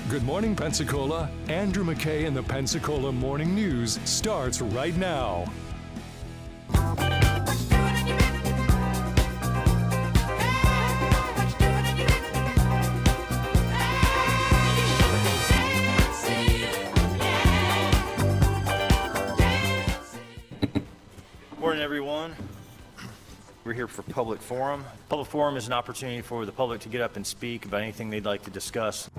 Good morning, Pensacola. Andrew McKay and the Pensacola Morning News starts right now. Morning, everyone. We're here for Public Forum. Public Forum is an opportunity for the public to get up and speak about anything they'd like to discuss.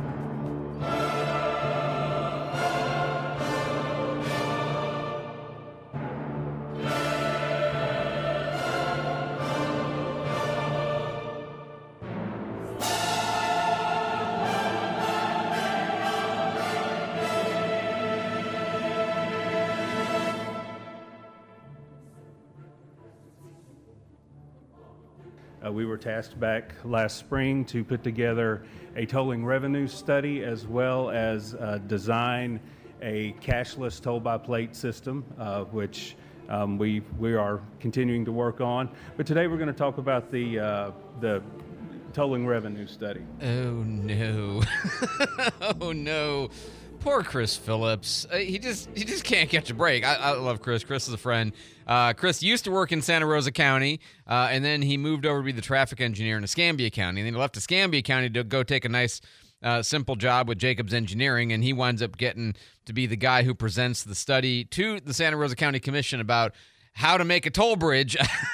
We were tasked back last spring to put together a tolling revenue study as well as design a cashless toll-by-plate system, which we are continuing to work on. But today we're going to talk about the tolling revenue study. Oh no! Oh no! Poor Chris Phillips. He just can't catch a break. I love Chris. Chris is a friend. Chris used to work in Santa Rosa County, and then he moved over to be the traffic engineer in Escambia County. And then he left Escambia County to go take a nice, simple job with Jacobs Engineering, and he winds up getting to be the guy who presents the study to the Santa Rosa County Commission about how to make a toll bridge.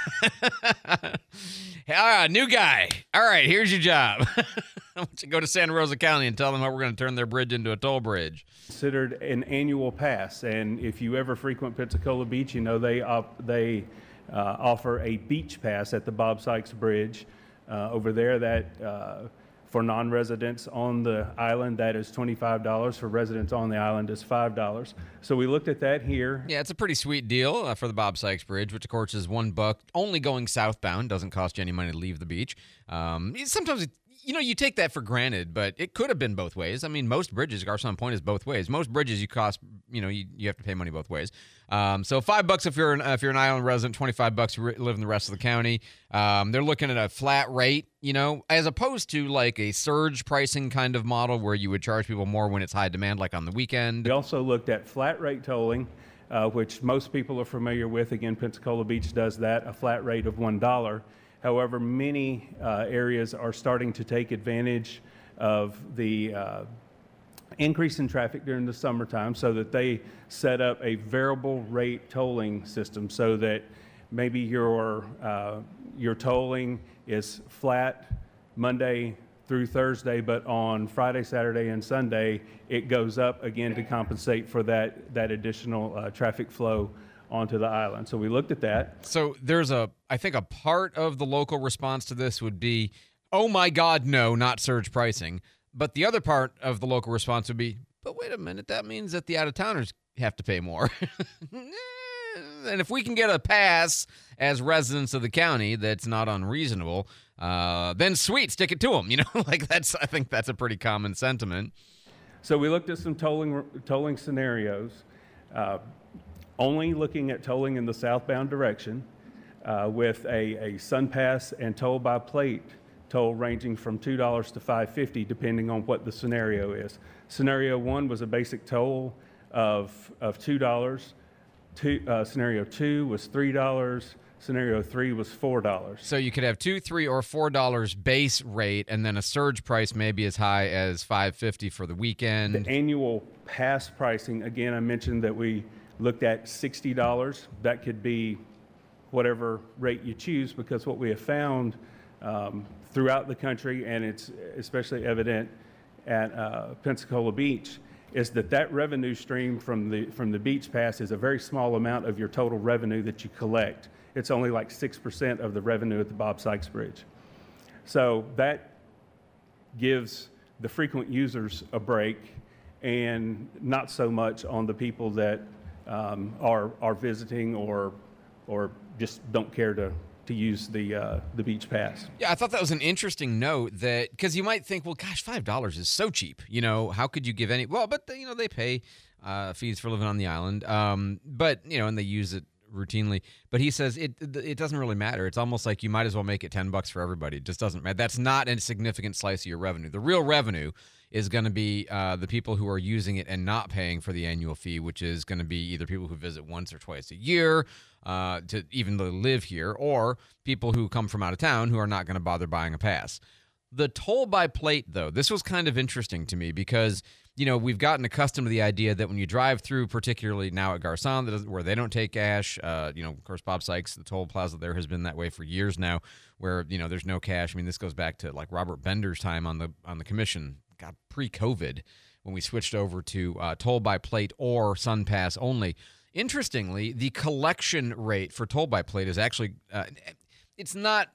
New guy. All right, here's your job. I want you to go to Santa Rosa County and tell them how we're going to turn their bridge into a toll bridge. Considered an annual pass, and if you ever frequent Pensacola Beach, you know they offer a beach pass at the Bob Sykes Bridge over there. That for non-residents on the island, that is $25. For residents on the island, is $5. So we looked at that here. Yeah, it's a pretty sweet deal for the Bob Sykes Bridge, which of course is $1, only going southbound. Doesn't cost you any money to leave the beach. Sometimes you take that for granted, but it could have been both ways. I mean, most bridges, Garcon Point is both ways. Most bridges you have to pay money both ways. So $5 if you're an island resident, $25 if you live in the rest of the county. They're looking at a flat rate, as opposed to like a surge pricing kind of model where you would charge people more when it's high demand, like on the weekend. We also looked at flat rate tolling, which most people are familiar with. Again, Pensacola Beach does that, a flat rate of $1. However, many areas are starting to take advantage of the increase in traffic during the summertime so that they set up a variable rate tolling system so that maybe your tolling is flat Monday through Thursday, but on Friday, Saturday, and Sunday, it goes up again to compensate for that additional traffic flow onto the island. So we looked at that. So there's I think a part of the local response to this would be, oh my God, no, not surge pricing. But the other part of the local response would be, but wait a minute, that means that the out-of-towners have to pay more. And if we can get a pass as residents of the county that's not unreasonable, then sweet, stick it to them. I think that's a pretty common sentiment. So we looked at some tolling scenarios. Only looking at tolling in the southbound direction with a SunPass and toll-by-plate toll ranging from $2 to $5.50 depending on what the scenario is. Scenario 1 was a basic toll of $2. Scenario 2 was $3. Scenario 3 was $4. So you could have $2, $3, or $4 base rate, and then a surge price maybe as high as $5.50 for the weekend. The annual pass pricing, again, I mentioned that we looked at $60. That could be whatever rate you choose, because what we have found throughout the country, and it's especially evident at Pensacola Beach, is that revenue stream from the beach pass is a very small amount of your total revenue that you collect. It's only like 6% of the revenue at the Bob Sykes Bridge. So that gives the frequent users a break, and not so much on the people that are visiting or just don't care to use the beach pass. Yeah, I thought that was an interesting note, that because you might think, well, gosh, $5 is so cheap. How could you give any? Well, but they pay fees for living on the island. But and they use it routinely. But he says it doesn't really matter. It's almost like you might as well make it $10 for everybody. It just doesn't matter. That's not a significant slice of your revenue. The real revenue is going to be the people who are using it and not paying for the annual fee, which is going to be either people who visit once or twice a year to even live here, or people who come from out of town who are not going to bother buying a pass. The toll by plate, though, this was kind of interesting to me because, we've gotten accustomed to the idea that when you drive through, particularly now at Garcon, where they don't take cash, of course, Bob Sykes, the toll plaza there has been that way for years now, where, there's no cash. I mean, this goes back to like Robert Bender's time on the commission, pre-COVID, when we switched over to toll by plate or SunPass only. Interestingly, the collection rate for toll by plate is actually, it's not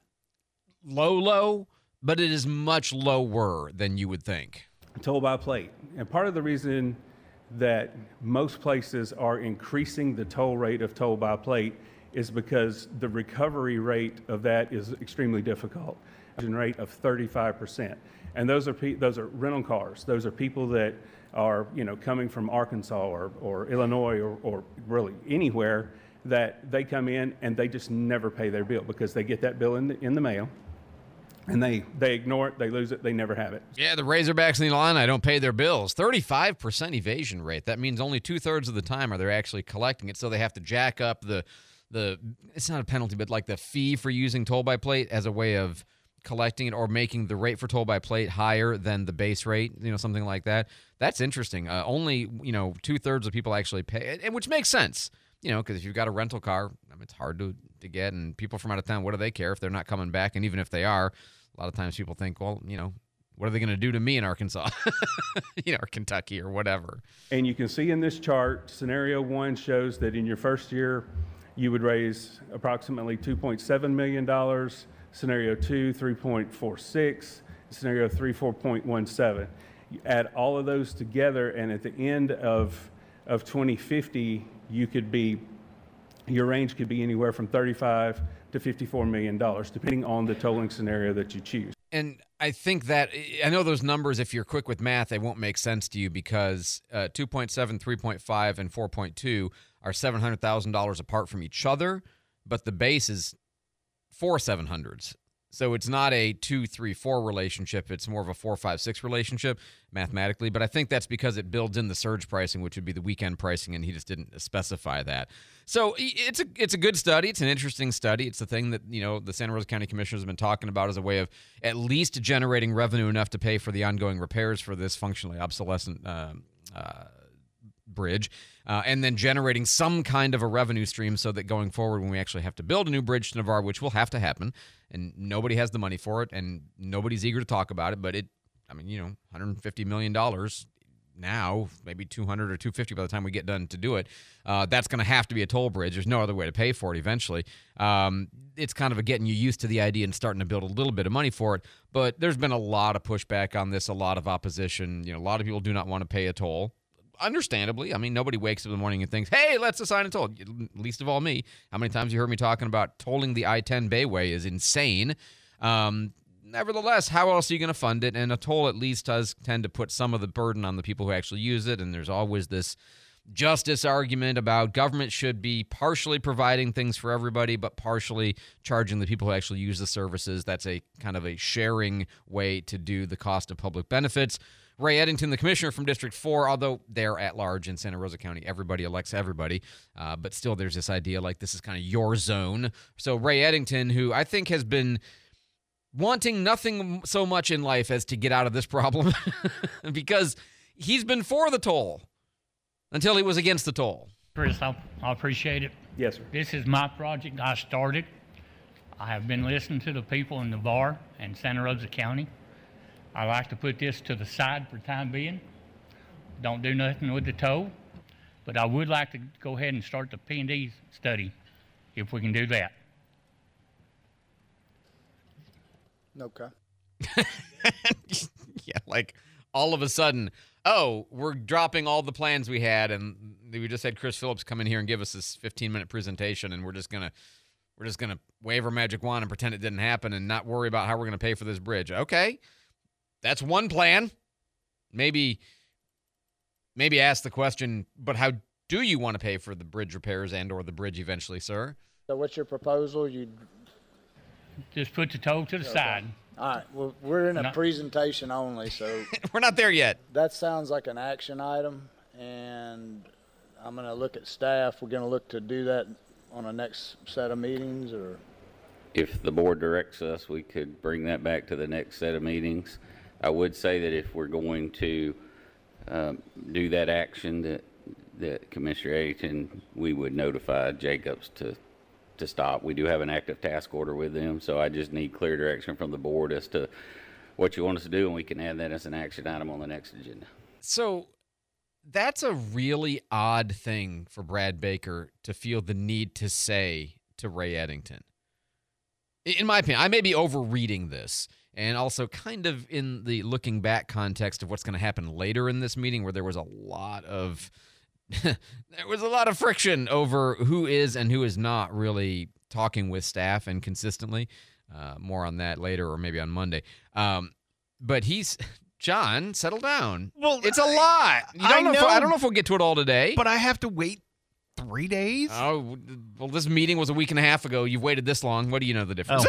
low, but it is much lower than you would think. Toll by plate. And part of the reason that most places are increasing the toll rate of toll by plate is because the recovery rate of that is extremely difficult. Rate of 35%. And those are rental cars. Those are people that are, coming from Arkansas or Illinois or really anywhere, that they come in and they just never pay their bill because they get that bill in the mail. And they ignore it, they lose it, they never have it. Yeah, the Razorbacks in the Illini don't pay their bills. 35% evasion rate. That means only 2/3 of the time are they actually collecting it, so they have to jack up the it's not a penalty, but like the fee for using toll by plate as a way of collecting it or making the rate for toll by plate higher than the base rate, something like that. That's interesting. Only, 2/3 of people actually pay, and which makes sense, because if you've got a rental car, it's hard to get, and people from out of town, what do they care if they're not coming back? And even if they are, a lot of times people think, well, what are they going to do to me in Arkansas, or Kentucky or whatever. And you can see in this chart, scenario 1 shows that in your first year, you would raise approximately $2.7 million. Scenario 2, 3.46. Scenario 3, 4.17. You add all of those together, and at the end of 2050, your range could be anywhere from $35 to $54 million, depending on the tolling scenario that you choose. And I think that, I know those numbers, if you're quick with math, they won't make sense to you because 2.7, 3.5, and 4.2 are $700,000 apart from each other, but the base is 4 700s. So it's not a 2, 3, 4 relationship. It's more of a 4, 5, 6 relationship mathematically. But I think that's because it builds in the surge pricing, which would be the weekend pricing, and he just didn't specify that. So it's a good study. It's an interesting study. It's the thing that the Santa Rosa County Commissioners have been talking about as a way of at least generating revenue enough to pay for the ongoing repairs for this functionally obsolescent bridge, and then generating some kind of a revenue stream so that going forward when we actually have to build a new bridge to Navarre, which will have to happen, and nobody has the money for it, and nobody's eager to talk about it, but $150 million now, maybe 200 or 250 by the time we get done to do it. That's going to have to be a toll bridge. There's no other way to pay for it eventually. It's kind of getting you used to the idea and starting to build a little bit of money for it, but there's been a lot of pushback on this, a lot of opposition. A lot of people do not want to pay a toll. Understandably. Nobody wakes up in the morning and thinks, hey, let's assign a toll. Least of all me. How many times you heard me talking about tolling the I-10 Bayway is insane. Nevertheless, how else are you going to fund it? And a toll at least does tend to put some of the burden on the people who actually use it. And there's always this justice argument about government should be partially providing things for everybody, but partially charging the people who actually use the services. That's a kind of a sharing way to do the cost of public benefits. Ray Eddington, the commissioner from District 4, although they're at large in Santa Rosa County, everybody elects everybody, but still there's this idea like this is kind of your zone. So Ray Eddington, who I think has been wanting nothing so much in life as to get out of this problem because he's been for the toll until he was against the toll. Chris, I appreciate it. Yes, sir. This is my project. I started. I have been listening to the people in Navarre and Santa Rosa County. I like to put this to the side for the time being. Don't do nothing with the toll, but I would like to go ahead and start the P&D study if we can do that. Okay. Yeah, like all of a sudden, we're dropping all the plans we had, and we just had Chris Phillips come in here and give us this 15-minute presentation, and we're just gonna wave our magic wand and pretend it didn't happen and not worry about how we're gonna pay for this bridge. Okay. That's one plan. Maybe ask the question, but how Do you want to pay for the bridge repairs and or the bridge eventually, sir? So what's your proposal? Just put the toll to the side. All right, well, we're in a No. presentation only, so We're not there yet. that sounds like an action item, and I'm gonna look at staff. We're gonna look to do that on a next set of meetings, or? If the board directs us, we could bring that back to the next set of meetings. I would say that if we're going to do that action, that Commissioner Eddington, we would notify Jacobs to stop. We do have an active task order with them, so I just need clear direction from the board as to what you want us to do, and we can add that as an action item on the next agenda. So that's a really odd thing for Brad Baker to feel the need to say to Ray Eddington. In my opinion, I may be overreading this, and also kind of in the looking back context of what's going to happen later in this meeting, where there was a lot of friction over who is and who is not really talking with staff and consistently. More on that later, or maybe on Monday. But John, settle down. Well, it's a lot. I don't know if we'll get to it all today. But I have to wait 3 days? Oh, well, this meeting was a week and a half ago. You've waited this long. What do you know the difference?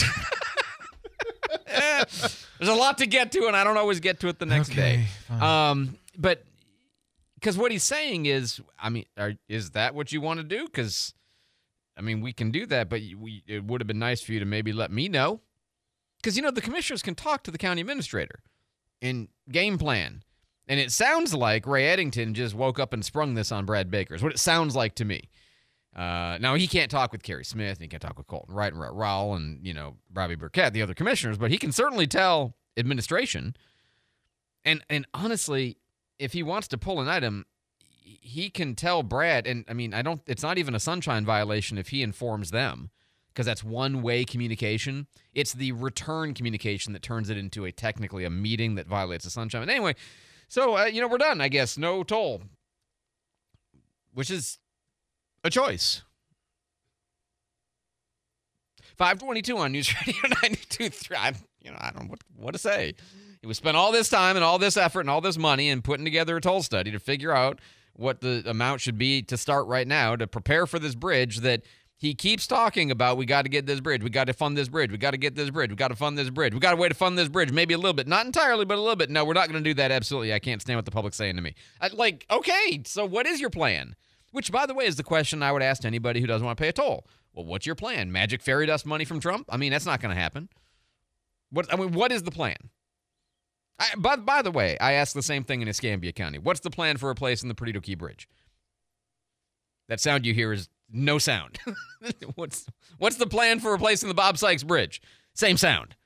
There's a lot to get to, and I don't always get to it the next day. But because what he's saying is, I mean, is that what you want to do? Because, I mean, we can do that, but it would have been nice for you to maybe let me know. Because, the commissioners can talk to the county administrator and game plan. And it sounds like Ray Eddington just woke up and sprung this on Brad Baker, is what it sounds like to me. Now, he can't talk with Kerry Smith, and he can't talk with Colton Wright and Rhett Rowell and, Robbie Burkett, the other commissioners, but he can certainly tell administration. And honestly, if he wants to pull an item, he can tell Brad, and I mean, it's not even a sunshine violation if he informs them, because that's one-way communication. It's the return communication that turns it into technically a meeting that violates the sunshine. But anyway, so, we're done, I guess. No toll, which is a choice. 522 on News Radio 92.3. I don't know what to say. We spent all this time and all this effort and all this money in putting together a toll study to figure out what the amount should be to start right now to prepare for this bridge that he keeps talking about. We got to get this bridge. We got to fund this bridge. We got to get this bridge. We got to fund this bridge. We got a way to fund this bridge. Maybe a little bit. Not entirely, but a little bit. No, we're not going to do that. Absolutely. I can't stand what the public's saying to me. Okay, so what is your plan? Which, by the way, is the question I would ask to anybody who doesn't want to pay a toll. Well, what's your plan? Magic fairy dust money from Trump? I mean, that's not going to happen. What is the plan? By the way, I asked the same thing in Escambia County. What's the plan for replacing the Perdido Key Bridge? That sound you hear is no sound. What's the plan for replacing the Bob Sykes Bridge? Same sound.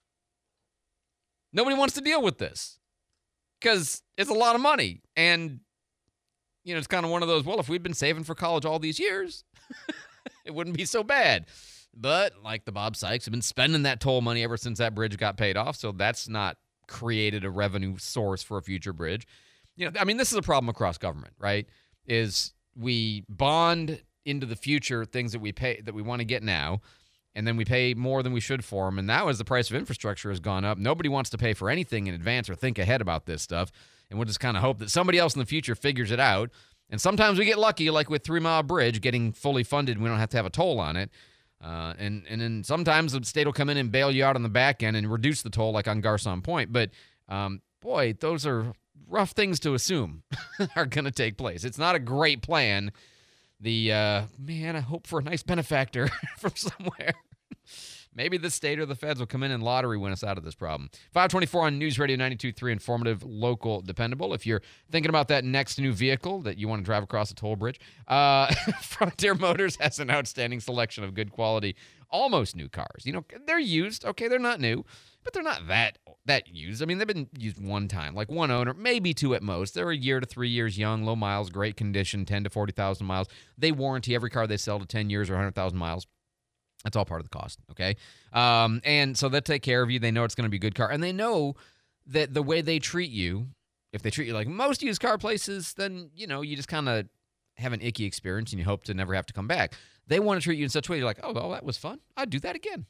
Nobody wants to deal with this because it's a lot of money. And, it's kind of one of those, well, if we'd been saving for college all these years, it wouldn't be so bad. But like the Bob Sykes have been spending that toll money ever since that bridge got paid off. So that's not created a revenue source for a future bridge. This is a problem across government, right? Is we bond into the future things that we pay, that we want to get now, and then we pay more than we should for them. And now as the price of infrastructure has gone up, nobody wants to pay for anything in advance or think ahead about this stuff. And we'll just kind of hope that somebody else in the future figures it out. And sometimes we get lucky, like with 3 Mile Bridge getting fully funded, and we don't have to have a toll on it. And then sometimes the state will come in and bail you out on the back end and reduce the toll, like on Garcon Point. But, boy, those are rough things to assume are going to take place. It's not a great plan. I hope for a nice benefactor from somewhere. Maybe the state or the feds will come in and lottery win us out of this problem. 524 on News Radio 92.3, informative, local, dependable. If you're thinking about that next new vehicle that you want to drive across a toll bridge, Frontier Motors has an outstanding selection of good quality, almost new cars. They're used. Okay, they're not new, but they're not that used. I mean, they've been used one time, like one owner, maybe two at most. They're 1 to 3 years young, low miles, great condition, 10 to 40,000 miles. They warranty every car they sell to 10 years or 100,000 miles. That's all part of the cost, okay? And so they'll take care of you. They know it's going to be a good car. And they know that the way they treat you, if they treat you like most used car places, then, you just kind of have an icky experience and you hope to never have to come back. They want to treat you in such a way you're like, oh, well, that was fun. I'd do that again.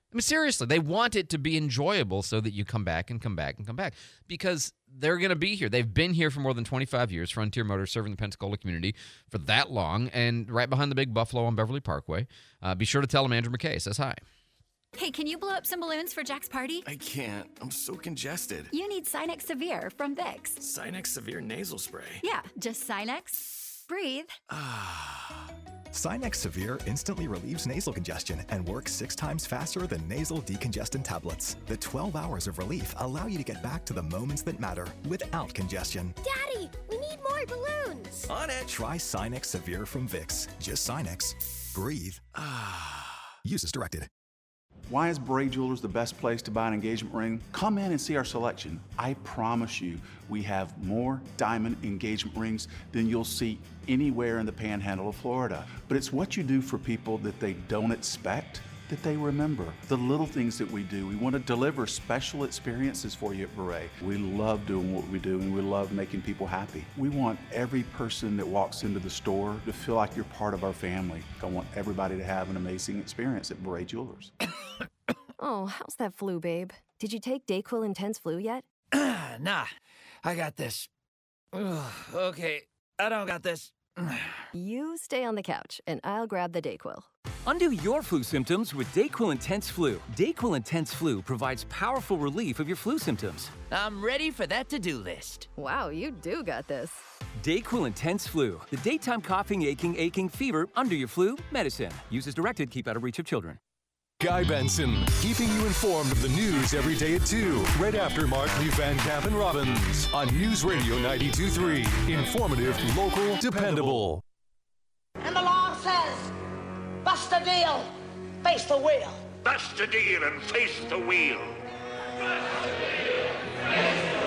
I mean, seriously, they want it to be enjoyable so that you come back and come back and come back because they're going to be here. They've been here for more than 25 years, Frontier Motors serving the Pensacola community for that long, and right behind the Big Buffalo on Beverly Parkway. Be sure to tell them Andrew McKay says hi. Hey, can you blow up some balloons for Jack's party? I can't. I'm so congested. You need Sinex Severe from Vicks. Sinex Severe Nasal Spray. Yeah, just Sinex. Breathe. Sinex Severe instantly relieves nasal congestion and works 6 times faster than nasal decongestant tablets. The 12 hours of relief allow you to get back to the moments that matter without congestion. Daddy, we need more balloons. On it. Try Sinex Severe from Vicks. Just Sinex. Breathe. Use as directed. Why is Bray Jewelers the best place to buy an engagement ring? Come in and see our selection. I promise you, we have more diamond engagement rings than you'll see anywhere in the panhandle of Florida. But it's what you do for people that they don't expect that they remember. The little things that we do. We want to deliver special experiences for you at Beret. We love doing what we do, and we love making people happy. We want every person that walks into the store to feel like you're part of our family. I want everybody to have an amazing experience at Beret Jewelers. Oh, how's that flu, babe? Did you take DayQuil Intense Flu yet? Nah, I got this. Ugh, okay, I don't got this. You stay on the couch, and I'll grab the DayQuil. Undo your flu symptoms with DayQuil Intense Flu. DayQuil Intense Flu provides powerful relief of your flu symptoms. I'm ready for that to-do list. Wow, you do got this. DayQuil Intense Flu. The daytime coughing, aching, fever, under your flu, medicine. Use as directed, keep out of reach of children. Guy Benson, keeping you informed of the news every day at 2, right after Mark Lee Van Camp and Robbins on News Radio 92.3. Informative, local, dependable. And the law says, bust a deal, face the wheel. Bust a deal and face the wheel. Bust a deal, face the wheel.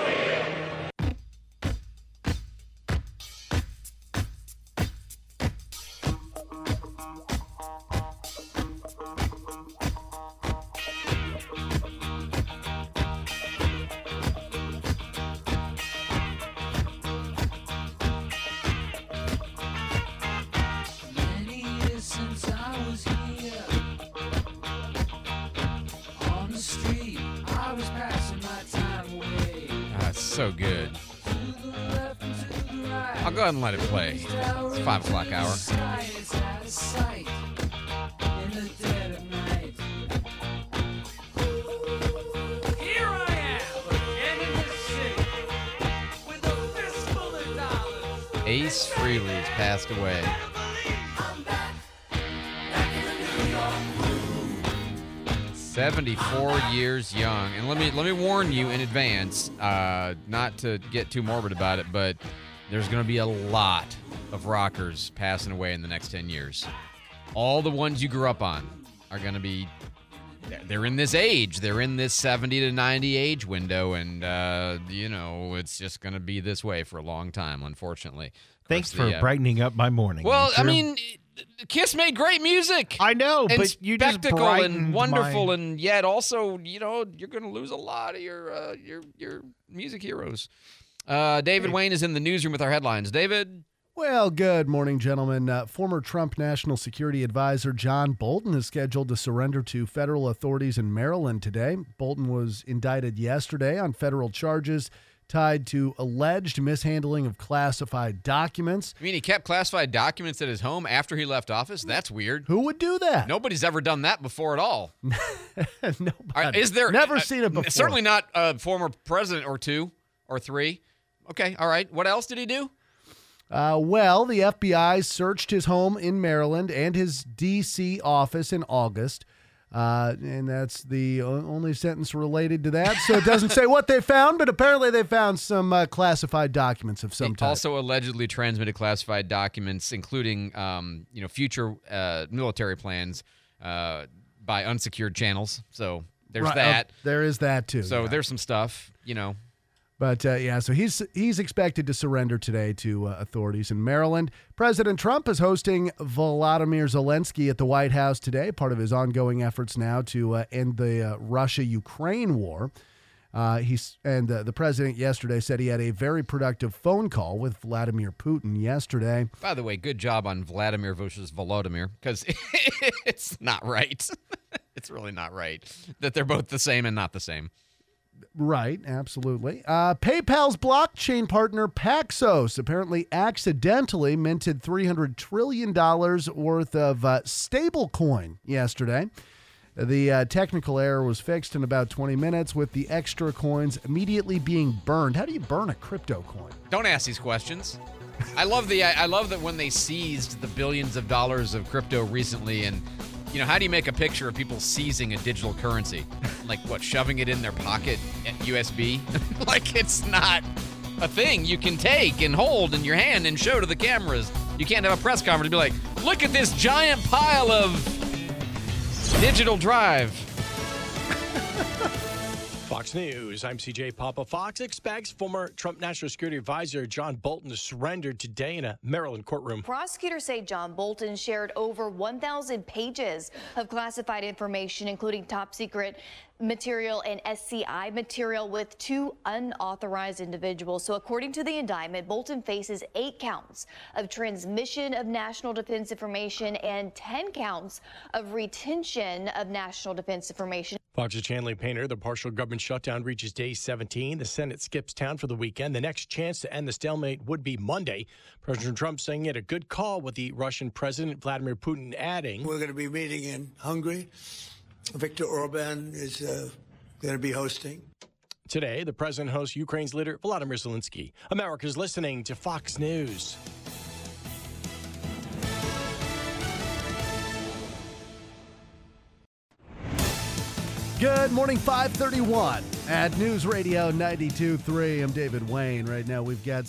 So good. I'll go ahead and let it play. It's 5 o'clock hour. Ace Frehley's passed away. "74 years young," and let me warn you in advance, not to get too morbid about it, but there's going to be a lot of rockers passing away in the next 10 years. All the ones you grew up on are going to be. They're in this age. They're in this 70 to 90 age window, and it's just going to be this way for a long time, unfortunately. Thanks for brightening up my morning. Well, I mean, Kiss made great music. I know, and but you just spectacle and wonderful, my... and yet also, you're going to lose a lot of your music heroes. David Wayne is in the newsroom with our headlines. David? Well, good morning, gentlemen. Former Trump National Security Advisor John Bolton is scheduled to surrender to federal authorities in Maryland today. Bolton was indicted yesterday on federal charges tied to alleged mishandling of classified documents. You mean he kept classified documents at his home after he left office? That's weird. Who would do that? Nobody's ever done that before at all. Nobody. Is there? Never seen it before. Certainly not a former president or two or three. Okay, all right. What else did he do? Well, the FBI searched his home in Maryland and his D.C. office in August. And that's the only sentence related to that. So it doesn't say what they found, but apparently they found some classified documents of some type. Also allegedly transmitted classified documents, including future military plans by unsecured channels. So there's that. There is that too. So there's some stuff, But, so he's expected to surrender today to authorities in Maryland. President Trump is hosting Volodymyr Zelensky at the White House today, part of his ongoing efforts now to end the Russia-Ukraine war. The president yesterday said he had a very productive phone call with Vladimir Putin yesterday. By the way, good job on Vladimir versus Volodymyr, because it's not right. It's really not right that they're both the same and not the same. Right, absolutely. PayPal's blockchain partner Paxos apparently accidentally minted $300 trillion worth of stablecoin yesterday. The technical error was fixed in about 20 minutes, with the extra coins immediately being burned. How do you burn a crypto coin? Don't ask these questions. I love that when they seized the billions of dollars of crypto recently, and how do you make a picture of people seizing a digital currency? Like what, shoving it in their pocket at USB? Like, it's not a thing you can take and hold in your hand and show to the cameras. You can't have a press conference and be like, look at this giant pile of digital drive. Fox News, I'm CJ Papa. Fox expects former Trump National Security Advisor John Bolton to surrender today in a Maryland courtroom. Prosecutors say John Bolton shared over 1,000 pages of classified information, including top secret material and SCI material, with two unauthorized individuals. So according to the indictment, Bolton faces 8 counts of transmission of national defense information and 10 counts of retention of national defense information. Fox's Chanley Painter, the partial government shutdown reaches day 17. The Senate skips town for the weekend. The next chance to end the stalemate would be Monday. President Trump saying he had a good call with the Russian President Vladimir Putin, adding, "We're going to be meeting in Hungary. Viktor Orban is going to be hosting." Today, the president hosts Ukraine's leader, Volodymyr Zelensky. America's listening to Fox News. Good morning, 531 at News Radio 92.3. I'm David Wayne. Right now we've got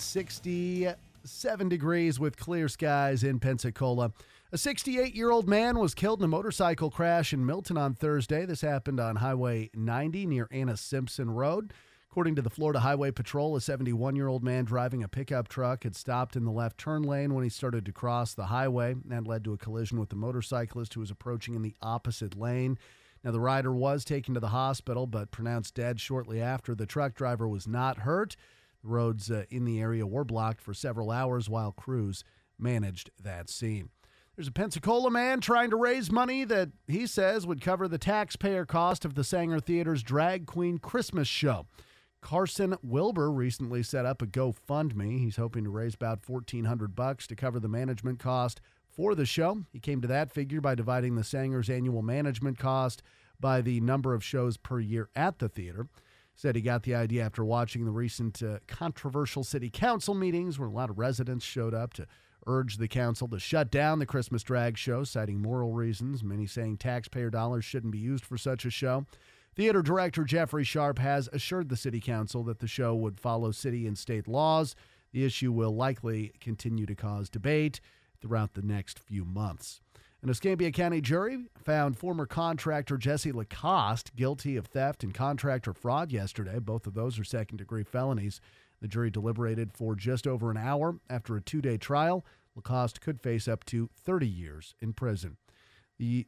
67 degrees with clear skies in Pensacola. A 68-year-old man was killed in a motorcycle crash in Milton on Thursday. This happened on Highway 90 near Anna Simpson Road. According to the Florida Highway Patrol, a 71-year-old man driving a pickup truck had stopped in the left turn lane when he started to cross the highway. That led to a collision with the motorcyclist who was approaching in the opposite lane. Now, the rider was taken to the hospital but pronounced dead shortly after. The truck driver was not hurt. The roads in the area were blocked for several hours while crews managed that scene. There's a Pensacola man trying to raise money that he says would cover the taxpayer cost of the Sanger Theater's Drag Queen Christmas show. Carson Wilbur recently set up a GoFundMe. He's hoping to raise about $1,400 to cover the management cost for the show. He came to that figure by dividing the Sanger's annual management cost by the number of shows per year at the theater. Said he got the idea after watching the recent controversial city council meetings where a lot of residents showed up to urge the council to shut down the Christmas drag show, citing moral reasons, many saying taxpayer dollars shouldn't be used for such a show. Theater director Jeffrey Sharp has assured the city council that the show would follow city and state laws. The issue will likely continue to cause debate throughout the next few months. An Escambia County jury found former contractor Jesse Lacoste guilty of theft and contractor fraud yesterday. Both of those are second-degree felonies. The jury deliberated for just over an hour. After a 2-day trial, Lacoste could face up to 30 years in prison. The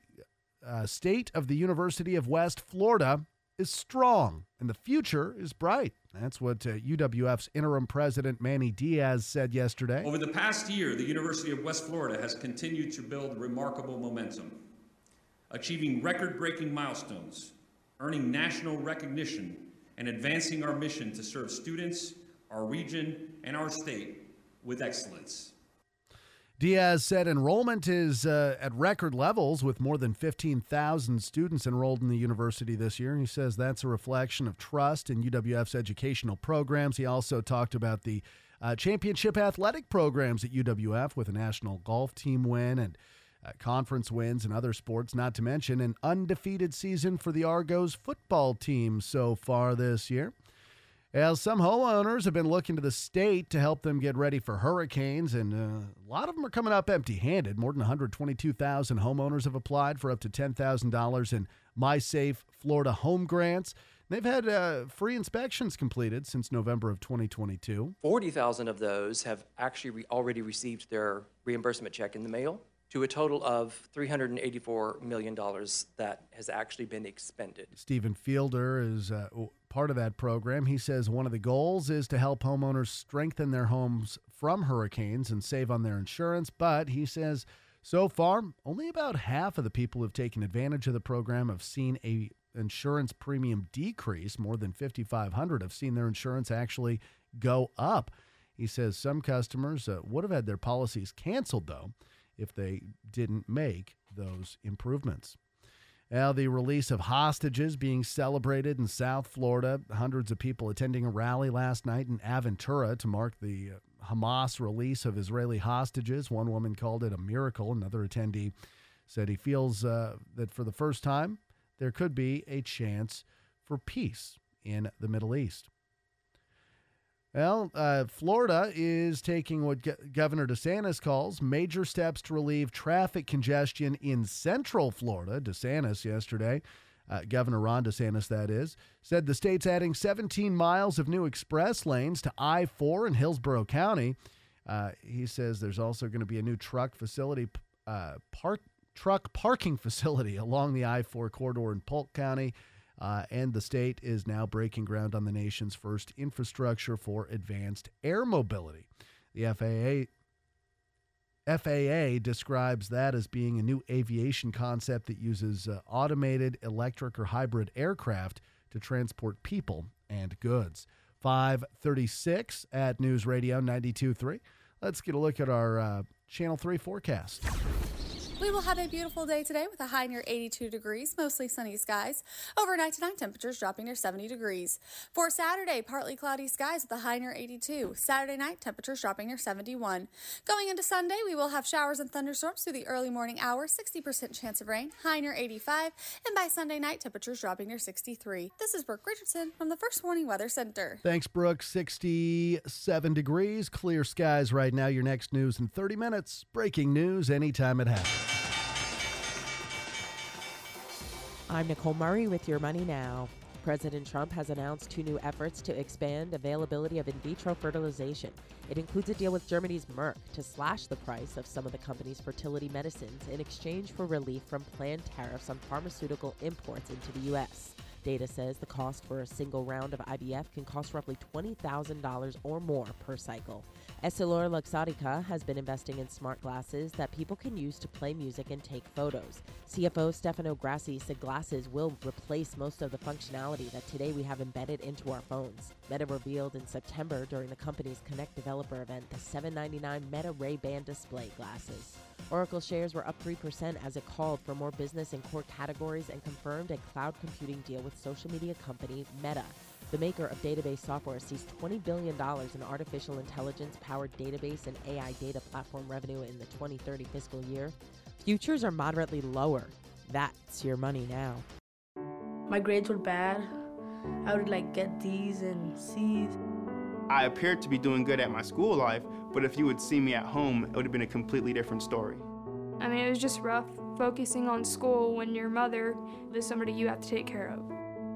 state of the University of West Florida is strong, and the future is bright. That's what UWF's interim president Manny Diaz said yesterday. Over the past year, the University of West Florida has continued to build remarkable momentum, achieving record-breaking milestones, earning national recognition, and advancing our mission to serve students, our region, and our state with excellence. Diaz said enrollment is at record levels with more than 15,000 students enrolled in the university this year. He says that's a reflection of trust in UWF's educational programs. He also talked about the championship athletic programs at UWF with a national golf team win and conference wins in other sports, not to mention an undefeated season for the Argos football team so far this year. As some homeowners have been looking to the state to help them get ready for hurricanes, and a lot of them are coming up empty-handed. More than 122,000 homeowners have applied for up to $10,000 in MySafe Florida home grants. They've had free inspections completed since November of 2022. 40,000 of those have actually already received their reimbursement check in the mail, to a total of $384 million that has actually been expended. Stephen Fielder is part of that program. He says one of the goals is to help homeowners strengthen their homes from hurricanes and save on their insurance, but he says So far, only about half of the people who have taken advantage of the program have seen a insurance premium decrease. More than 5,500 have seen their insurance actually go up. He says some customers would have had their policies canceled, though, if they didn't make those improvements. Now, the release of hostages being celebrated in South Florida. Hundreds of people attending a rally last night in Aventura to mark the Hamas release of Israeli hostages. One woman called it a miracle. Another attendee said he feels that for the first time, there could be a chance for peace in the Middle East. Well, Florida is taking what Governor DeSantis calls major steps to relieve traffic congestion in Central Florida. DeSantis yesterday, Governor Ron DeSantis, that is, said the state's adding 17 miles of new express lanes to I-4 in Hillsborough County. He says there's also going to be a new truck parking facility along the I-4 corridor in Polk County. And the state is now breaking ground on the nation's first infrastructure for advanced air mobility. The FAA describes that as being a new aviation concept that uses automated electric or hybrid aircraft to transport people and goods. 5:36 at News Radio 92.3. Let's get a look at our Channel 3 forecast. We will have a beautiful day today with a high near 82 degrees, mostly sunny skies. Overnight tonight, temperatures dropping near 70 degrees. For Saturday, partly cloudy skies with a high near 82. Saturday night, temperatures dropping near 71. Going into Sunday, we will have showers and thunderstorms through the early morning hours, 60% chance of rain, high near 85. And by Sunday night, temperatures dropping near 63. This is Brooke Richardson from the First Warning Weather Center. Thanks, Brooke. 67 degrees, clear skies right now. Your next news in 30 minutes. Breaking news anytime it happens. I'm Nicole Murray with Your Money Now. President Trump has announced 2 new efforts to expand availability of in vitro fertilization. It includes a deal with Germany's Merck to slash the price of some of the company's fertility medicines in exchange for relief from planned tariffs on pharmaceutical imports into the U.S. Data says the cost for a single round of IVF can cost roughly $20,000 or more per cycle. EssilorLuxottica has been investing in smart glasses that people can use to play music and take photos. CFO Stefano Grassi said glasses will replace most of the functionality that today we have embedded into our phones. Meta revealed in September during the company's Connect developer event the $799 Meta Ray-Ban display glasses. Oracle shares were up 3% as it called for more business in core categories and confirmed a cloud computing deal with social media company Meta. The maker of database software sees $20 billion in artificial intelligence-powered database and AI data platform revenue in the 2030 fiscal year. Futures are moderately lower. That's Your Money Now. My grades were bad. I would get D's and C's. I appeared to be doing good at my school life, but if you would see me at home, it would have been a completely different story. I mean, it was just rough focusing on school when your mother is somebody you have to take care of.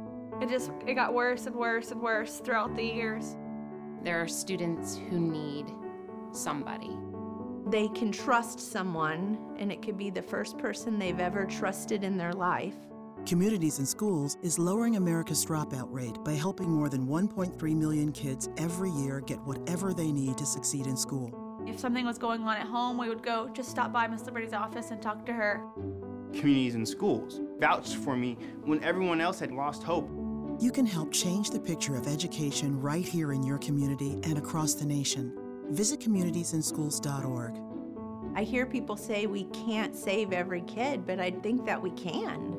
It got worse and worse and worse throughout the years. There are students who need somebody. They can trust someone, and it could be the first person they've ever trusted in their life. Communities in Schools is lowering America's dropout rate by helping more than 1.3 million kids every year get whatever they need to succeed in school. If something was going on at home, we would go just stop by Miss Liberty's office and talk to her. Communities in Schools vouched for me when everyone else had lost hope. You can help change the picture of education right here in your community and across the nation. Visit communitiesinschools.org. I hear people say we can't save every kid, but I think that we can.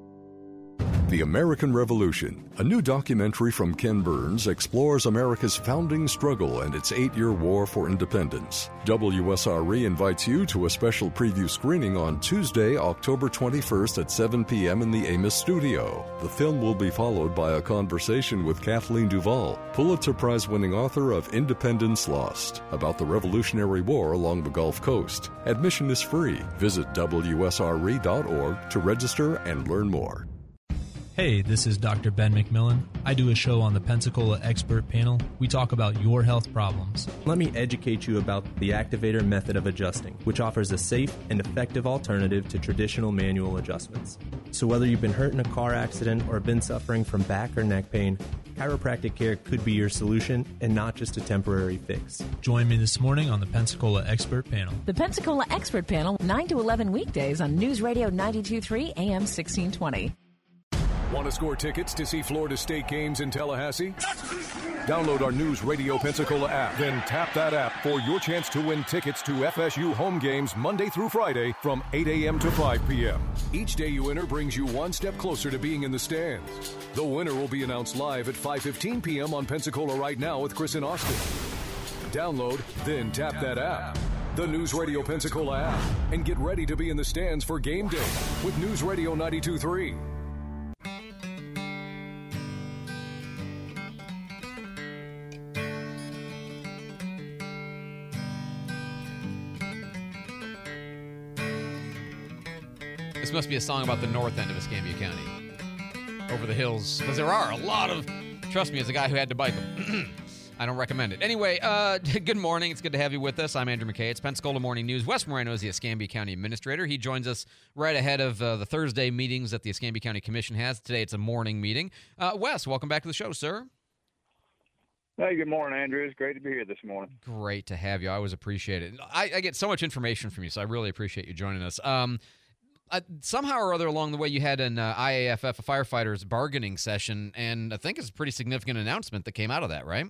The American Revolution, a new documentary from Ken Burns, explores America's founding struggle and its 8-year war for independence. WSRE invites you to a special preview screening on Tuesday, October 21st at 7 p.m. in the Amos studio. The film will be followed by a conversation with Kathleen Duvall, Pulitzer Prize-winning author of Independence Lost, about the Revolutionary War along the Gulf Coast. Admission is free. Visit WSRE.org to register and learn more. Hey, this is Dr. Ben McMillan. I do a show on the Pensacola Expert Panel. We talk about your health problems. Let me educate you about the Activator method of adjusting, which offers a safe and effective alternative to traditional manual adjustments. So whether you've been hurt in a car accident or been suffering from back or neck pain, chiropractic care could be your solution and not just a temporary fix. Join me this morning on the Pensacola Expert Panel. The Pensacola Expert Panel, 9 to 11 weekdays on News Radio 92.3 AM 1620. Want to score tickets to see Florida State games in Tallahassee? Download our News Radio Pensacola app, then tap that app for your chance to win tickets to FSU home games Monday through Friday from 8 a.m. to 5 p.m. Each day you enter brings you one step closer to being in the stands. The winner will be announced live at 5:15 p.m. on Pensacola Right Now with Chris and Austin. Download, then tap that app. The News Radio Pensacola app, and get ready to be in the stands for game day with News Radio 92.3. This must be a song about the north end of Escambia County. Over the hills. Because there are a lot of... Trust me, as a guy who had to bike them. I don't recommend it. Anyway, good morning. It's good to have you with us. I'm Andrew McKay. It's Pensacola Morning News. Wes Moreno is the Escambia County Administrator. He joins us right ahead of the Thursday meetings that the Escambia County Commission has. Today it's a morning meeting. Wes, welcome back to the show, sir. Hey, good morning, Andrew. It's great to be here this morning. Great to have you. I always appreciate it. I get so much information from you, so I really appreciate you joining us. Somehow or other along the way, you had an IAFF, a firefighters bargaining session, and I think it's a pretty significant announcement that came out of that, right?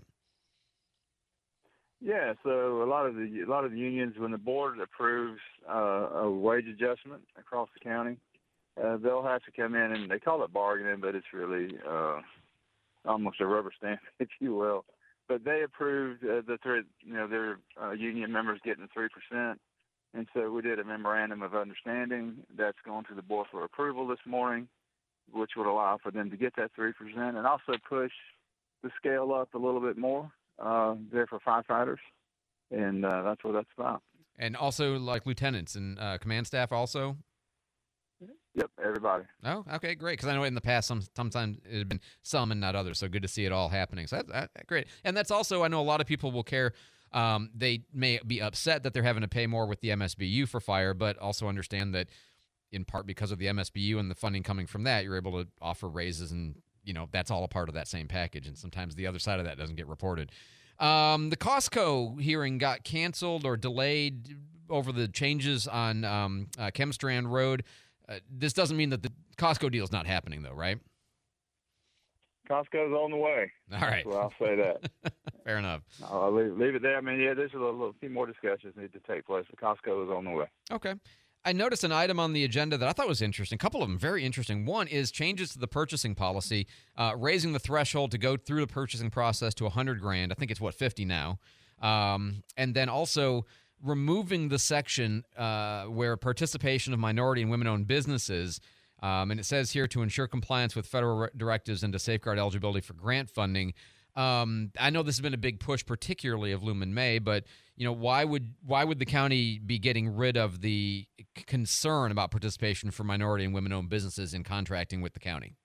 Yeah, so a lot of the unions, when the board approves a wage adjustment across the county, they'll have to come in, and they call it bargaining, but it's really almost a rubber stamp, if you will. But they approved their union members getting 3%. And so we did a memorandum of understanding that's going to the board for approval this morning, which would allow for them to get that 3% and also push the scale up a little bit more there for firefighters. And that's what that's about. And also like lieutenants and command staff also? Yep, everybody. Oh, okay, great. Because I know in the past sometimes it had been some and not others. So good to see it all happening. So that's great. And that's also, I know a lot of people will care. They may be upset that they're having to pay more with the MSBU for fire, but also understand that in part because of the MSBU and the funding coming from that, you're able to offer raises and, that's all a part of that same package. And sometimes the other side of that doesn't get reported. The Costco hearing got canceled or delayed over the changes on Chemstrand Road. This doesn't mean that the Costco deal is not happening, though, right? Costco's on the way. All right. Well, I'll say that. Fair enough. I'll leave it there. I mean, yeah, there's a few more discussions need to take place, but Costco is on the way. Okay. I noticed an item on the agenda that I thought was interesting. A couple of them very interesting. One is changes to the purchasing policy, raising the threshold to go through the purchasing process to $100,000. I think it's 50 now. And then also removing the section where participation of minority and women-owned businesses. And it says here to ensure compliance with federal directives and to safeguard eligibility for grant funding. I know this has been a big push, particularly of Lumen May, but why would the county be getting rid of the concern about participation for minority and women-owned businesses in contracting with the county?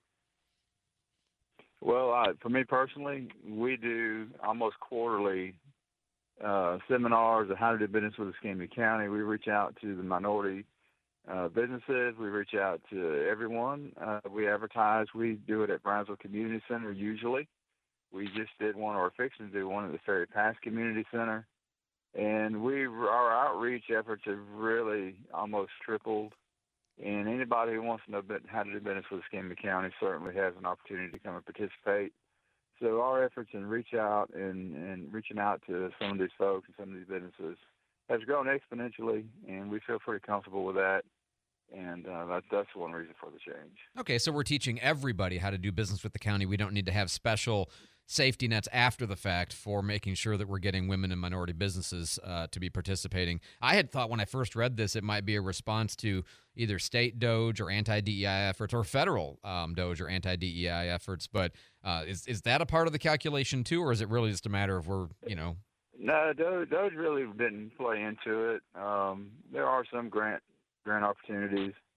Well, for me personally, we do almost quarterly seminars on how to do business with Escambia County. We reach out to the minority businesses. We reach out to everyone. We advertise. We do it at Brownsville Community Center usually. We just did one, or fixing to do one at the Ferry Pass Community Center. And our outreach efforts have really almost tripled. And anybody who wants to know how to do business with Escambia County certainly has an opportunity to come and participate. So our efforts in reaching out to some of these folks and some of these businesses has grown exponentially, and we feel pretty comfortable with that. And that's one reason for the change. Okay, so we're teaching everybody how to do business with the county. We don't need to have special safety nets after the fact for making sure that we're getting women and minority businesses to be participating. I had thought when I first read this, it might be a response to either state DOJ or anti-DEI efforts or federal DOJ or anti-DEI efforts. But is that a part of the calculation too, or is it really just a matter of No, DOJ really didn't play into it. There are some grant opportunities,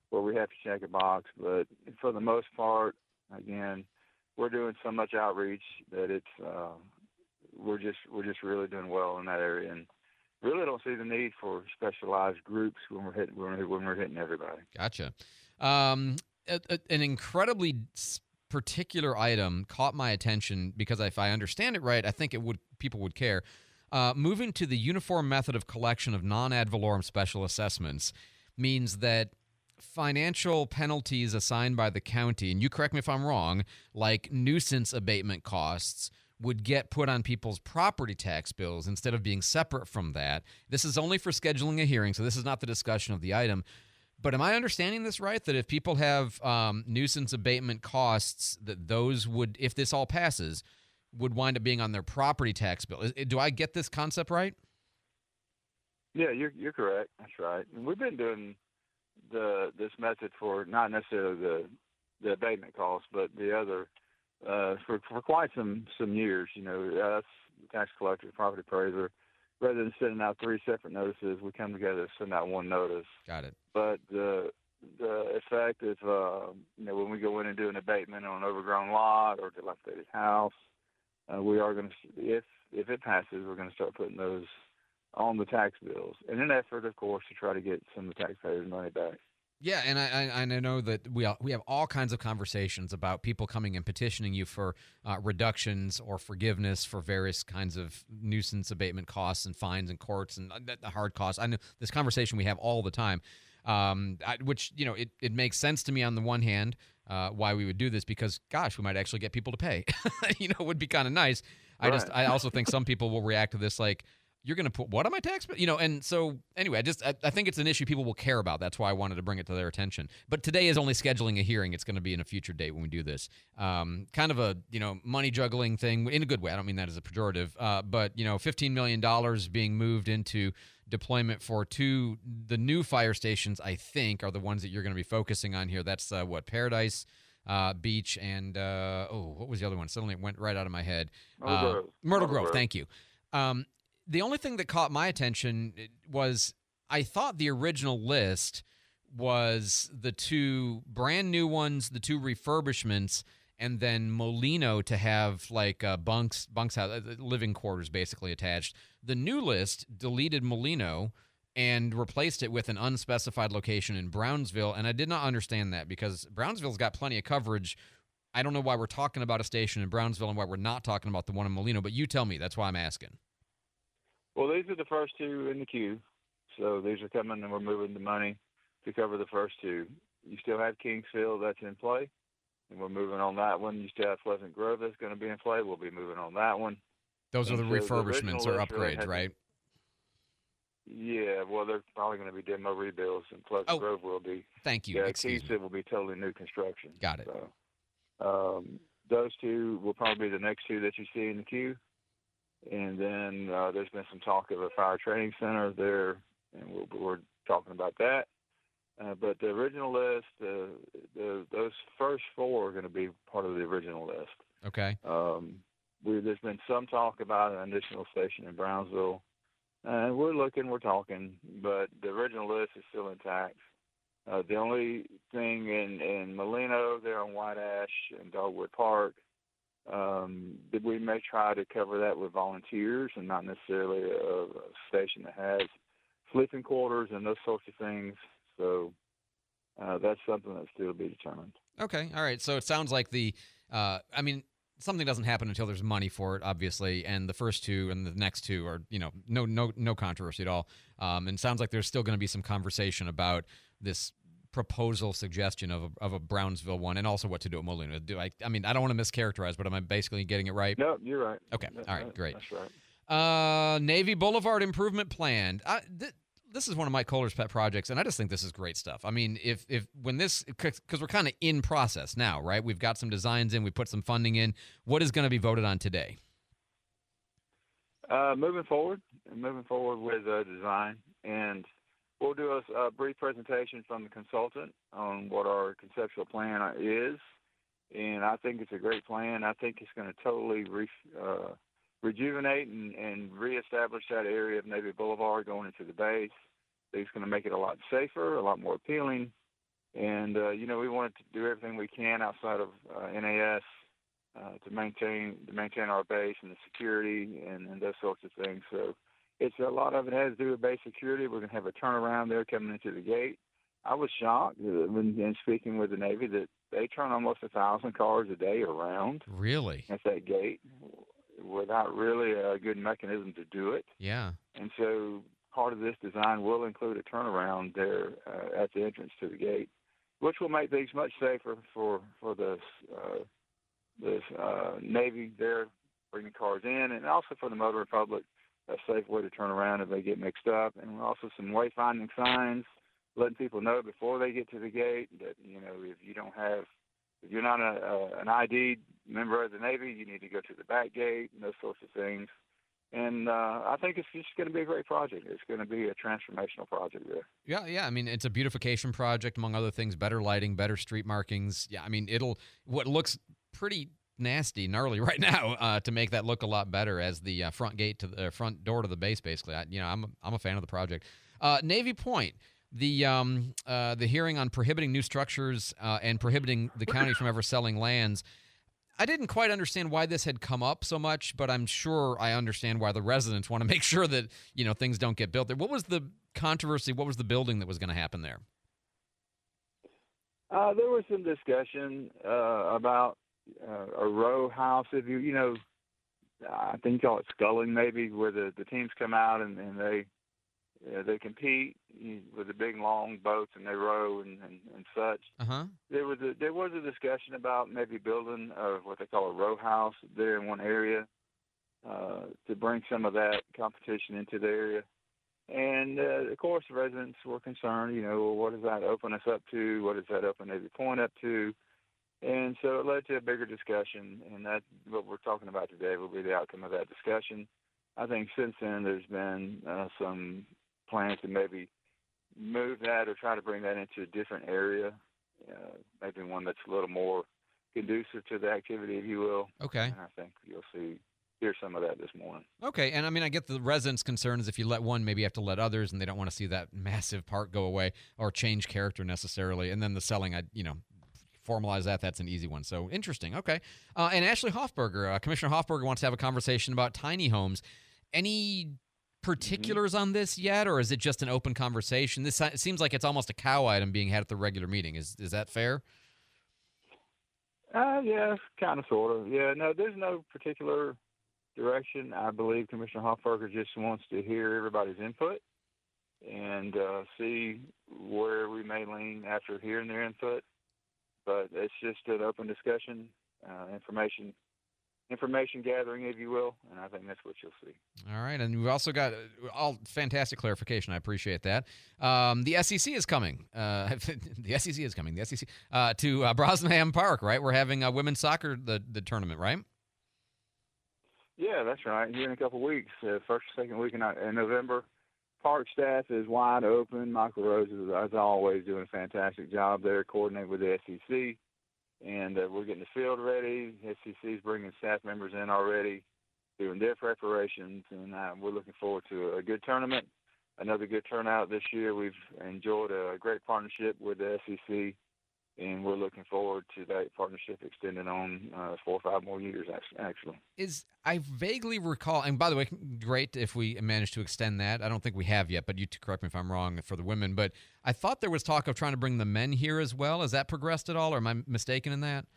where we have to check a box. But for the most part, again, we're doing so much outreach that it's we're just really doing well in that area, and really don't see the need for specialized groups when we're hitting everybody. Gotcha. An incredibly particular item caught my attention because if I understand it right, I think people would care. Moving to the uniform method of collection of non-ad valorem special assessments means that financial penalties assigned by the county, and you correct me if I'm wrong, like nuisance abatement costs, would get put on people's property tax bills instead of being separate from that. This is only for scheduling a hearing, so this is not the discussion of the item. But am I understanding this right, that if people have nuisance abatement costs, that those would, if this all passes, would wind up being on their property tax bill? Do I get this concept right? Yeah, you're correct. That's right. And we've been doing this method for not necessarily the abatement costs, but the other for quite some years. You know, us, the tax collector, property appraiser, rather than sending out 3 separate notices, we come together to send out one notice. Got it. But the effect of when we go in and do an abatement on an overgrown lot or dilapidated house, we are going to, if it passes, we're going to start putting those on the tax bills in an effort, of course, to try to get some of the taxpayers' money back. Yeah, and I know that we have all kinds of conversations about people coming and petitioning you for reductions or forgiveness for various kinds of nuisance abatement costs and fines and courts and the hard costs. I know this conversation we have all the time, which, it makes sense to me on the one hand why we would do this because, gosh, we might actually get people to pay. It would be kind of nice. Right. I also think some people will react to this like, you're going to put what on my tax bill? And so anyway, I think it's an issue people will care about. That's why I wanted to bring it to their attention. But today is only scheduling a hearing. It's going to be in a future date when we do this. Kind of a, money juggling thing in a good way. I don't mean that as a pejorative. But, $15 million being moved into deployment for the new fire stations, I think, are the ones that you're going to be focusing on here. That's Paradise Beach and, what was the other one? Suddenly it went right out of my head. Myrtle Grove. Thank you. The only thing that caught my attention was I thought the original list was the 2 brand new ones, the 2 refurbishments, and then Molino to have like bunks house, living quarters basically attached. The new list deleted Molino and replaced it with an unspecified location in Brownsville, and I did not understand that because Brownsville's got plenty of coverage. I don't know why we're talking about a station in Brownsville and why we're not talking about the one in Molino, but you tell me. That's why I'm asking. Well, these are the first 2 in the queue. So these are coming, and we're moving the money to cover the first 2. You still have Kingsville that's in play, and we're moving on that one. You still have Pleasant Grove that's going to be in play. We'll be moving on that one. Those are the refurbishments or upgrades, right? Yeah, well, they're probably going to be demo rebuilds, and Pleasant Grove will be. Thank you. Yeah, Kingsville will be totally new construction. Got it. So, those 2 will probably be the next 2 that you see in the queue. And then there's been some talk of a fire training center there, and we're talking about that. But the original list, those first 4 are going to be part of the original list. Okay. There's been some talk about an additional station in Brownsville. We're talking, but the original list is still intact. The only thing in Molino there on White Ash and Dogwood Park, that we may try to cover that with volunteers and not necessarily a station that has sleeping quarters and those sorts of things. So that's something that's still to be determined. Okay. All right. So it sounds like something doesn't happen until there's money for it, obviously, and the first 2 and the next 2 are, no controversy at all. And it sounds like there's still going to be some conversation about this proposal suggestion of a Brownsville one and also what to do at Molino. I don't want to mischaracterize, but am I basically getting it right? No, you're right. Okay. All right, great. That's right. Navy Boulevard improvement plan. This is one of Mike Kohler's pet projects, and I just think this is great stuff. I mean, because we're kind of in process now, right? We've got some designs in, we put some funding in. What is going to be voted on today? Moving forward with design, and we'll do a brief presentation from the consultant on what our conceptual plan is, and I think it's a great plan. I think it's going to totally rejuvenate and reestablish that area of Navy Boulevard going into the base. I think it's going to make it a lot safer, a lot more appealing, And we wanted to do everything we can outside of NAS to maintain our base and the security and those sorts of things. So it's a lot of it has to do with base security. We're going to have a turnaround there coming into the gate. I was shocked when speaking with the Navy that they turn almost 1,000 cars a day around. Really? At that gate without really a good mechanism to do it. Yeah. And so part of this design will include a turnaround there at the entrance to the gate, which will make things much safer for the Navy there bringing cars in, and also for the motoring public, a safe way to turn around if they get mixed up. And also some wayfinding signs letting people know before they get to the gate that, if you're not an ID'd member of the Navy, you need to go to the back gate and those sorts of things. And I think it's just going to be a great project. It's going to be a transformational project there. Yeah. I mean, it's a beautification project, among other things, better lighting, better street markings. Yeah, I mean, what looks pretty nasty, gnarly right now to make that look a lot better as the front gate to the front door to the base, basically. I'm a fan of the project. Navy Point. The hearing on prohibiting new structures and prohibiting the county from ever selling lands. I didn't quite understand why this had come up so much, but I'm sure I understand why the residents want to make sure that things don't get built there. What was the controversy? What was the building that was going to happen there? There was some discussion about a row house. If I think you call it sculling, maybe, where the teams come out and they compete with the big long boats and they row and such. Uh-huh. There was a discussion about maybe building what they call a row house there in one area to bring some of that competition into the area. And of course, the residents were concerned. Well, what does that open us up to? What does that open Navy Point up to? And so it led to a bigger discussion, and that's what we're talking about today will be the outcome of that discussion. I think since then there's been some plans to maybe move that or try to bring that into a different area, maybe one that's a little more conducive to the activity, if you will. Okay. And I think you'll hear some of that this morning. Okay, and I mean, I get the residents' concerns. If you let one, maybe you have to let others, and they don't want to see that massive park go away or change character necessarily. And then the selling, formalize that. That's an easy one. So interesting. Okay. And Ashley Hoffberger, Commissioner Hoffberger wants to have a conversation about tiny homes. Any particulars on this yet, or is it just an open conversation? It seems like it's almost a cow item being had at the regular meeting. Is that fair? Yeah, kind of, sort of. Yeah, no, there's no particular direction. I believe Commissioner Hoffberger just wants to hear everybody's input and see where we may lean after hearing their input. But it's just an open discussion, information gathering, if you will, and I think that's what you'll see. All right, and we've also got all fantastic clarification. I appreciate that. The SEC is coming. The SEC is coming. The SEC to Brosnaham Park, right? We're having women's soccer the tournament, right? Yeah, that's right. Here in a couple of weeks, first or second week in November. Park staff is wide open. Michael Rose is, as always, doing a fantastic job there, coordinating with the SEC. And we're getting the field ready. The SEC is bringing staff members in already, doing their preparations. And we're looking forward to a good tournament, another good turnout this year. We've enjoyed a great partnership with the SEC, and we're looking forward to that partnership extending on 4 or 5 more years, actually. I vaguely recall, and by the way, great if we manage to extend that. I don't think we have yet, but you correct me if I'm wrong for the women. But I thought there was talk of trying to bring the men here as well. Has that progressed at all, or am I mistaken in that?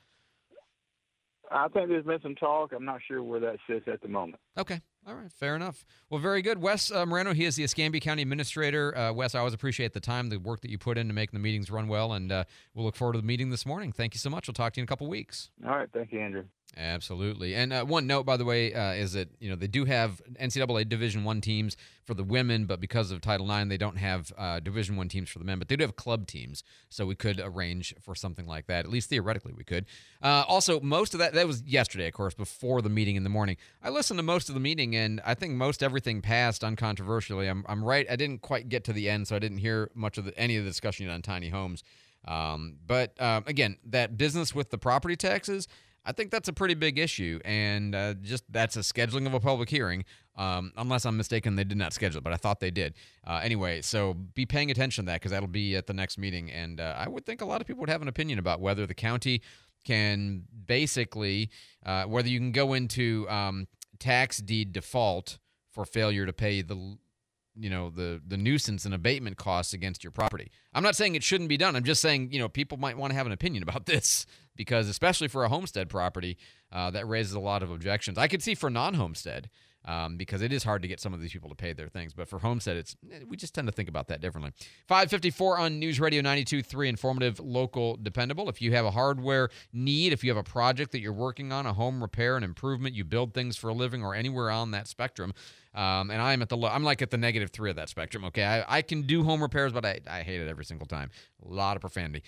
I think there's been some talk. I'm not sure where that sits at the moment. Okay. All right. Fair enough. Well, very good. Wes Moreno, he is the Escambia County Administrator. Wes, I always appreciate the time, the work that you put into making the meetings run well, and we'll look forward to the meeting this morning. Thank you so much. We'll talk to you in a couple weeks. All right. Thank you, Andrew. Absolutely. And one note, by the way, is that they do have NCAA Division I teams for the women, but because of Title IX, they don't have Division I teams for the men. But they do have club teams, so we could arrange for something like that. At least theoretically, we could. Also, most of that was yesterday, of course, before the meeting in the morning. I listened to most of the meeting, and I think most everything passed uncontroversially. I'm right. I didn't quite get to the end, so I didn't hear much of any of the discussion on tiny homes. But again, that business with the property taxes, I think that's a pretty big issue, and just that's a scheduling of a public hearing. Unless I'm mistaken, they did not schedule it, but I thought they did. Anyway, so be paying attention to that because that'll be at the next meeting, and I would think a lot of people would have an opinion about whether the county can basically, whether you can go into tax deed default for failure to pay the nuisance and abatement costs against your property. I'm not saying it shouldn't be done. I'm just saying, people might want to have an opinion about this because especially for a homestead property, that raises a lot of objections. I could see for non-homestead because it is hard to get some of these people to pay their things. But for homestead, we just tend to think about that differently. 5:54 on News Radio 92.3, informative, local, dependable. If you have a hardware need, if you have a project that you're working on, a home repair, an improvement, you build things for a living or anywhere on that spectrum, and I'm like at the -3 of that spectrum, okay? I can do home repairs, but I hate it every single time. A lot of profanity.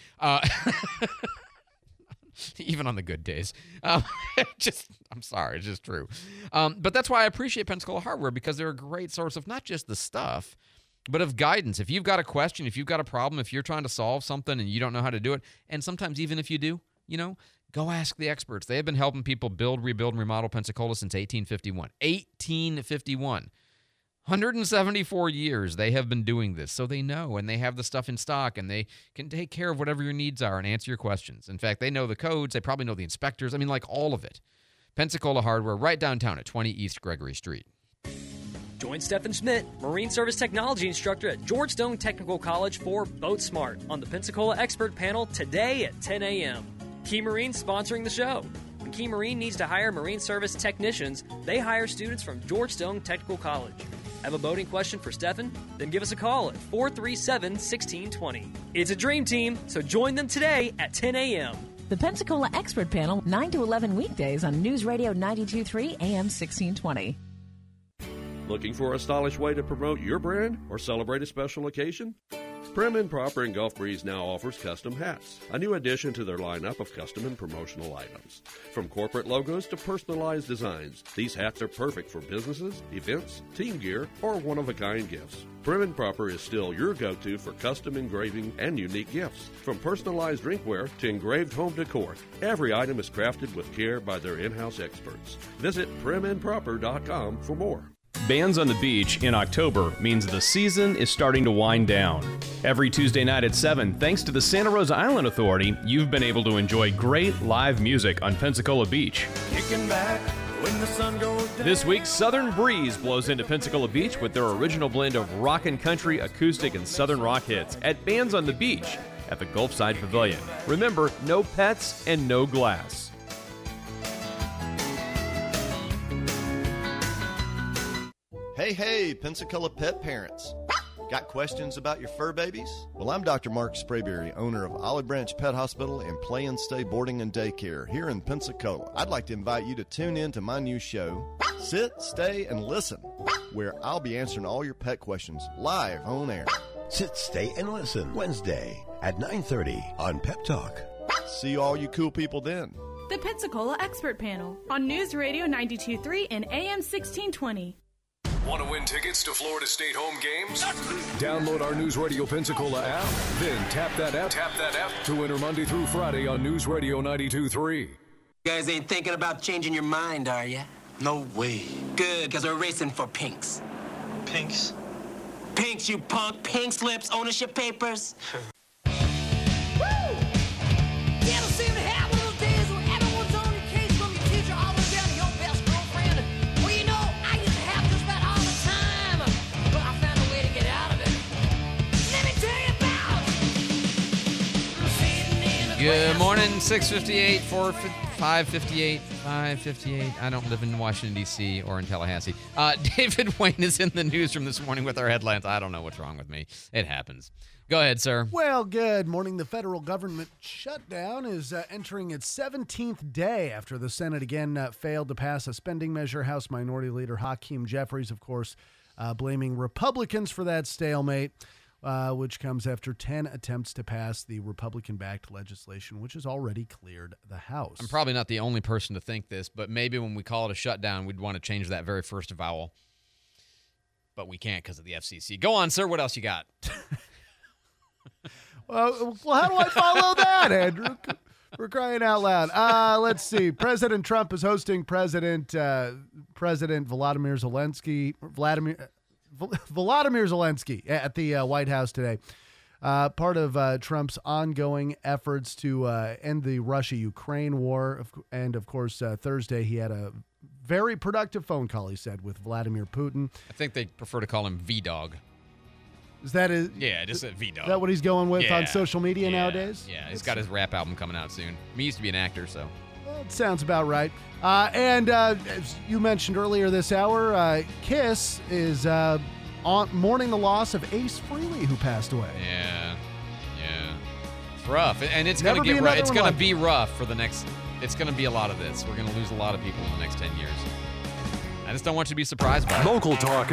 Even on the good days. I'm sorry, it's just true. But that's why I appreciate Pensacola Hardware, because they're a great source of not just the stuff, but of guidance. If you've got a question, if you've got a problem, if you're trying to solve something and you don't know how to do it, and sometimes even if you do, go ask the experts. They have been helping people build, rebuild, and remodel Pensacola since 1851. 1851. 174 years they have been doing this, so they know, and they have the stuff in stock, and they can take care of whatever your needs are and answer your questions. In fact, they know the codes. They probably know the inspectors. I mean, like all of it. Pensacola Hardware, right downtown at 20 East Gregory Street. Join Stephen Schmidt, Marine Service Technology Instructor at George Stone Technical College for Boat Smart on the Pensacola Expert Panel today at 10 a.m. Key Marine sponsoring the show. When Key Marine needs to hire Marine Service technicians, they hire students from George Stone Technical College. Have a boating question for Stefan? Then give us a call at 437-1620. It's a dream team, so join them today at 10 a.m. The Pensacola Expert Panel, 9 to 11 weekdays on News Radio 92.3 AM 1620. Looking for a stylish way to promote your brand or celebrate a special occasion? Prim and Proper in Gulf Breeze now offers custom hats, a new addition to their lineup of custom and promotional items. From corporate logos to personalized designs, these hats are perfect for businesses, events, team gear, or one-of-a-kind gifts. Prim and Proper is still your go-to for custom engraving and unique gifts. From personalized drinkware to engraved home decor, every item is crafted with care by their in-house experts. Visit primandproper.com for more. Bands on the Beach in October means the season is starting to wind down. Every Tuesday night at 7, thanks to the Santa Rosa Island Authority, you've been able to enjoy great live music on Pensacola Beach. Kicking back when the sun goes down. This week, Southern Breeze blows into Pensacola Beach with their original blend of rock and country, acoustic, and southern rock hits at Bands on the Beach at the Gulfside Pavilion. Remember, no pets and no glass. Hey, Pensacola pet parents. Got questions about your fur babies? Well, I'm Dr. Mark Sprayberry, owner of Olive Branch Pet Hospital and Play and Stay Boarding and Daycare here in Pensacola. I'd like to invite you to tune in to my new show, Sit, Stay, and Listen, where I'll be answering all your pet questions live on air. Sit, Stay, and Listen, Wednesday at 9:30 on Pep Talk. See all you cool people then. The Pensacola Expert Panel on News Radio 92.3 and AM 1620. Want to win tickets to Florida State home games? Download our News Radio Pensacola app, then tap that app to enter Monday through Friday on News Radio 92.3. You guys ain't thinking about changing your mind, are ya? No way. Good, because we're racing for pinks. Pinks? Pinks, you punk. Pink slips, ownership papers. Good morning, 6:58, 5:58, 5:58. I don't live in Washington, D.C. or in Tallahassee. David Wayne is in the newsroom this morning with our headlines. I don't know what's wrong with me. It happens. Go ahead, sir. Well, good morning. The federal government shutdown is entering its 17th day after the Senate again failed to pass a spending measure. House Minority Leader Hakeem Jeffries, of course, blaming Republicans for that stalemate. Which comes after 10 attempts to pass the Republican-backed legislation, which has already cleared the House. I'm probably not the only person to think this, but maybe when we call it a shutdown, we'd want to change that very first vowel. But we can't because of the FCC. Go on, sir. What else you got? Well, how do I follow that, Andrew? We're crying out loud. Let's see. President Trump is hosting President Volodymyr Zelensky at the White House today. Part of Trump's ongoing efforts to end the Russia-Ukraine war. And, of course, Thursday he had a very productive phone call, he said, with Vladimir Putin. I think they prefer to call him V-Dog. Is that his? Yeah, just a V-Dog. Is that what he's going with on social media nowadays? Yeah, he's got his rap album coming out soon. He used to be an actor, so. That sounds about right. And as you mentioned earlier this hour, Kiss is mourning the loss of Ace Frehley, who passed away. Yeah. It's rough, and it's going to get rough. It's going to be rough for the next. It's going to be a lot of this. We're going to lose a lot of people in the next 10 years. I just don't want you to be surprised by it. Local talk.